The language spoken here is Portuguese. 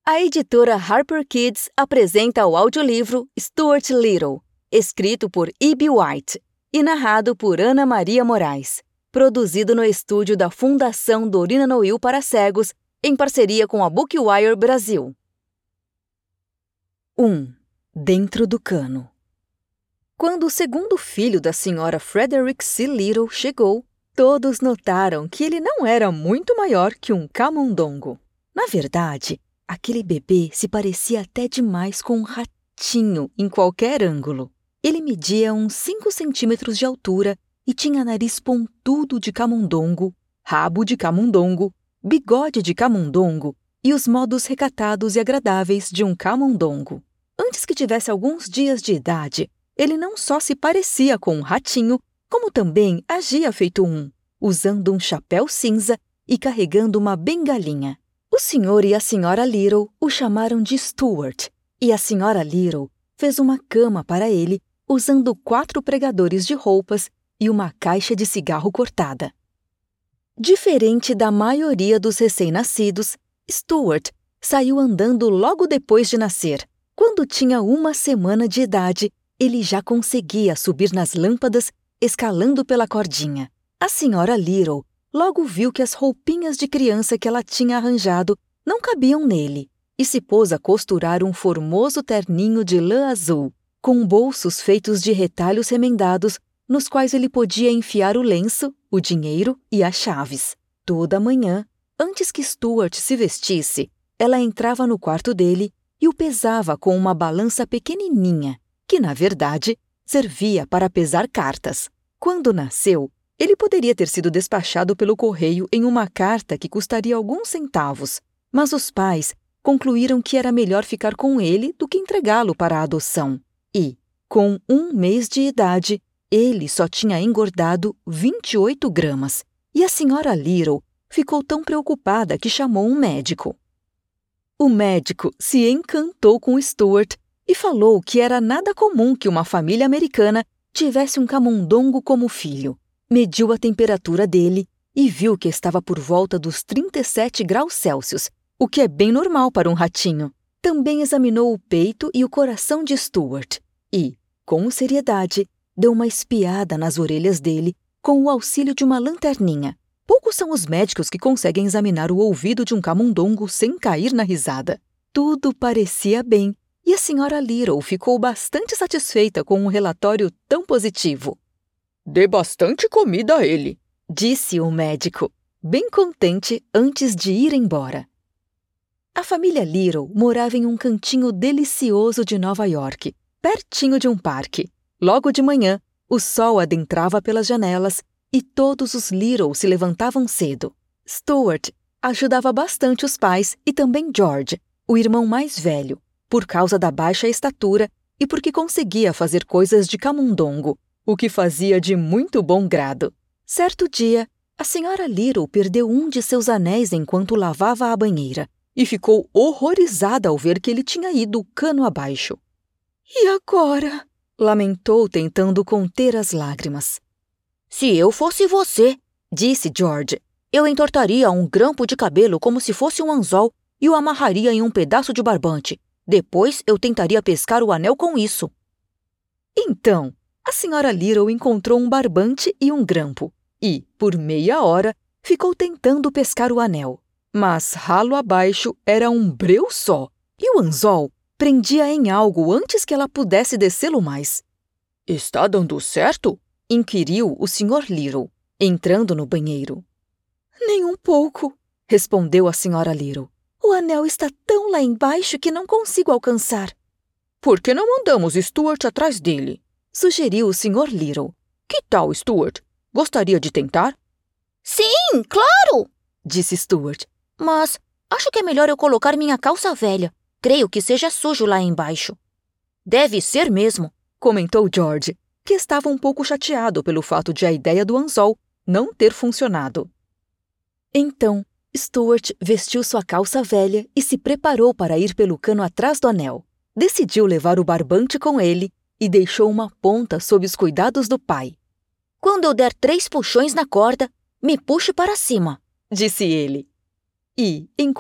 A editora Harper Kids apresenta o audiolivro Stuart Little, escrito por E.B. White e narrado por Ana Maria Moraes, produzido no estúdio da Fundação Dorina Noil para Cegos, em parceria com a Bookwire Brasil. 1. Dentro do cano. Quando o segundo filho da senhora Frederick C. Little chegou, todos notaram que ele não era muito maior que um camundongo. Na verdade, aquele bebê se parecia até demais com um ratinho em qualquer ângulo. Ele media uns 5 centímetros de altura e tinha nariz pontudo de camundongo, rabo de camundongo, bigode de camundongo e os modos recatados e agradáveis de um camundongo. Antes que tivesse alguns dias de idade, ele não só se parecia com um ratinho, como também agia feito um, usando um chapéu cinza e carregando uma bengalinha. O senhor e a senhora Little o chamaram de Stuart, e a senhora Little fez uma cama para ele usando 4 pregadores de roupas e uma caixa de cigarro cortada. Diferente da maioria dos recém-nascidos, Stuart saiu andando logo depois de nascer. Quando tinha 1 semana de idade, ele já conseguia subir nas lâmpadas, escalando pela cordinha. A senhora Little logo viu que as roupinhas de criança que ela tinha arranjado não cabiam nele e se pôs a costurar um formoso terninho de lã azul, com bolsos feitos de retalhos remendados, nos quais ele podia enfiar o lenço, o dinheiro e as chaves. Toda manhã, antes que Stuart se vestisse, ela entrava no quarto dele e o pesava com uma balança pequenininha, que, na verdade, servia para pesar cartas. Quando nasceu, ele poderia ter sido despachado pelo correio em uma carta que custaria alguns centavos, mas os pais concluíram que era melhor ficar com ele do que entregá-lo para a adoção. E, com 1 mês de idade, ele só tinha engordado 28 gramas, e a senhora Little ficou tão preocupada que chamou um médico. O médico se encantou com Stuart e falou que era nada comum que uma família americana tivesse um camundongo como filho. Mediu a temperatura dele e viu que estava por volta dos 37 graus Celsius, o que é bem normal para um ratinho. Também examinou o peito e o coração de Stuart e, com seriedade, deu uma espiada nas orelhas dele com o auxílio de uma lanterninha. Poucos são os médicos que conseguem examinar o ouvido de um camundongo sem cair na risada. Tudo parecia bem e a senhora Little ficou bastante satisfeita com um relatório tão positivo. Dê bastante comida a ele, disse o médico, bem contente antes de ir embora. A família Little morava em um cantinho delicioso de Nova York, pertinho de um parque. Logo de manhã, o sol adentrava pelas janelas e todos os Little se levantavam cedo. Stuart ajudava bastante os pais e também George, o irmão mais velho, por causa da baixa estatura e porque conseguia fazer coisas de camundongo, o que fazia de muito bom grado. Certo dia, a senhora Little perdeu um de seus anéis enquanto lavava a banheira e ficou horrorizada ao ver que ele tinha ido cano abaixo. E agora? Lamentou, tentando conter as lágrimas. Se eu fosse você, disse George, eu entortaria um grampo de cabelo como se fosse um anzol e o amarraria em um pedaço de barbante. Depois eu tentaria pescar o anel com isso. Então, a senhora Little encontrou um barbante e um grampo e, por meia hora, ficou tentando pescar o anel. Mas ralo abaixo era um breu só e o anzol prendia em algo antes que ela pudesse descê-lo mais. Está dando certo? Inquiriu o Sr. Little, entrando no banheiro. Nem um pouco, respondeu a senhora Little. O anel está tão lá embaixo que não consigo alcançar. Por que não mandamos Stuart atrás dele? Sugeriu o Sr. Little. Que tal, Stuart? Gostaria de tentar? Sim, claro! Disse Stuart. Mas acho que é melhor eu colocar minha calça velha. Creio que seja sujo lá embaixo. Deve ser mesmo, comentou George, que estava um pouco chateado pelo fato de a ideia do anzol não ter funcionado. Então, Stuart vestiu sua calça velha e se preparou para ir pelo cano atrás do anel. Decidiu levar o barbante com ele e deixou uma ponta sob os cuidados do pai. Quando eu der 3 puxões na corda, me puxe para cima, disse ele. E, enquanto